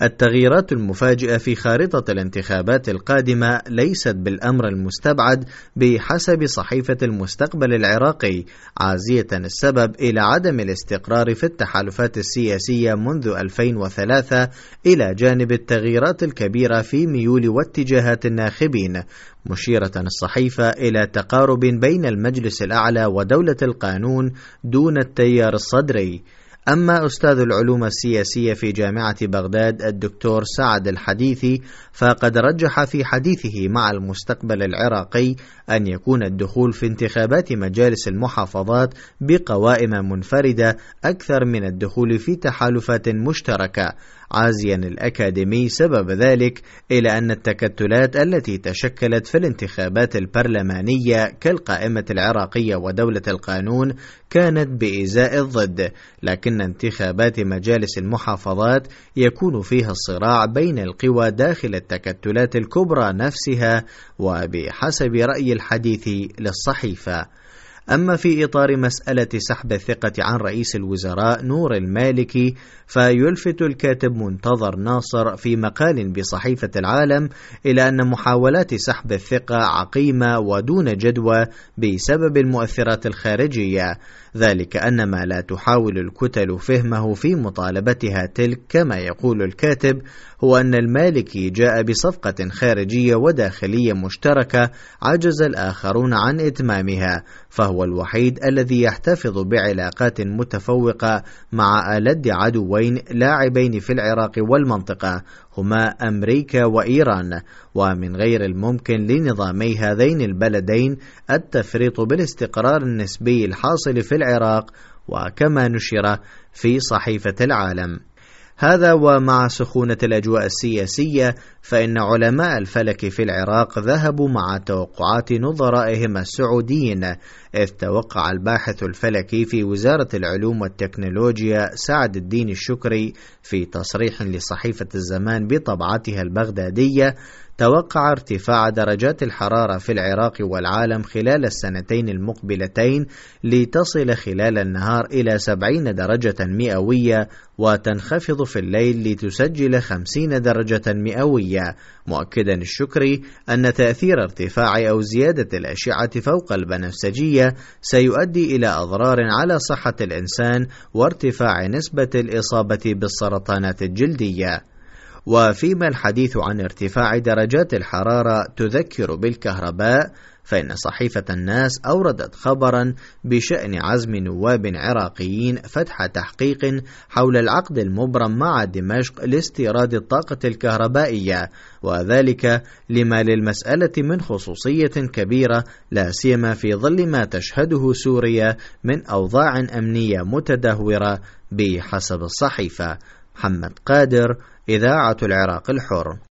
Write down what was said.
التغييرات المفاجئة في خارطة الانتخابات القادمة ليست بالأمر المستبعد بحسب صحيفة المستقبل العراقي، عازية السبب إلى عدم الاستقرار في التحالفات السياسية منذ 2003 إلى جانب التغييرات الكبيرة في ميول واتجاهات الناخبين، مشيرة الصحيفة إلى تقارب بين المجلس الأعلى ودولة القانون دون التيار الصدري. أما أستاذ العلوم السياسية في جامعة بغداد الدكتور سعد الحديثي فقد رجح في حديثه مع المستقبل العراقي أن يكون الدخول في انتخابات مجالس المحافظات بقوائم منفردة أكثر من الدخول في تحالفات مشتركة، عازيا الأكاديمي سبب ذلك إلى أن التكتلات التي تشكلت في الانتخابات البرلمانية كالقائمة العراقية ودولة القانون كانت بإزاء الضد، لكن انتخابات مجالس المحافظات يكون فيها الصراع بين القوى داخل التكتلات الكبرى نفسها وبحسب رأي الحديث للصحيفة. أما في إطار مسألة سحب الثقة عن رئيس الوزراء نور المالكي، فيلفت الكاتب منتظر ناصر في مقال بصحيفة العالم إلى أن محاولات سحب الثقة عقيمة ودون جدوى بسبب المؤثرات الخارجية، ذلك أن ما لا تحاول الكتل فهمه في مطالبتها تلك كما يقول الكاتب هو أن المالكي جاء بصفقة خارجية وداخلية مشتركة عجز الآخرون عن إتمامها، فهو الوحيد الذي يحتفظ بعلاقات متفوقة مع ألد عدوين لاعبين في العراق والمنطقة هما أمريكا وإيران، ومن غير الممكن لنظامي هذين البلدين التفريط بالاستقرار النسبي الحاصل في العراق، وكما نشر في صحيفة العالم. هذا ومع سخونة الأجواء السياسية فإن علماء الفلك في العراق ذهبوا مع توقعات نظرائهم السعوديين، إذ توقع الباحث الفلكي في وزارة العلوم والتكنولوجيا سعد الدين الشكري في تصريح لصحيفة الزمان بطبعتها البغدادية توقع ارتفاع درجات الحرارة في العراق والعالم خلال السنتين المقبلتين لتصل خلال النهار إلى 70 درجة مئوية وتنخفض في الليل لتسجل 50 درجة مئوية، مؤكدا الشكري أن تأثير ارتفاع أو زيادة الأشعة فوق البنفسجية سيؤدي إلى أضرار على صحة الإنسان وارتفاع نسبة الإصابة بالسرطانات الجلدية. وفيما الحديث عن ارتفاع درجات الحرارة تذكر بالكهرباء، فإن صحيفة الناس أوردت خبرا بشأن عزم نواب عراقيين فتح تحقيق حول العقد المبرم مع دمشق لاستيراد الطاقة الكهربائية، وذلك لما للمسألة من خصوصية كبيرة لا سيما في ظل ما تشهده سوريا من أوضاع أمنية متدهورة بحسب الصحيفة. محمد قادر، إذاعة العراق الحر.